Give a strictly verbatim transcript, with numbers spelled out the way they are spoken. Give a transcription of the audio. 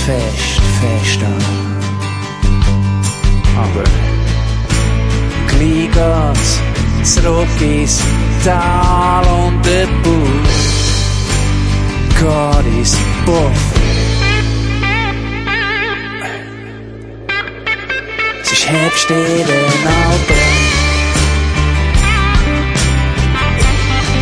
fest, fest an. Aber gleich geht's zurück ins Tal und der Bauch geht ins Buff. Es ist Herbst in den Alpen.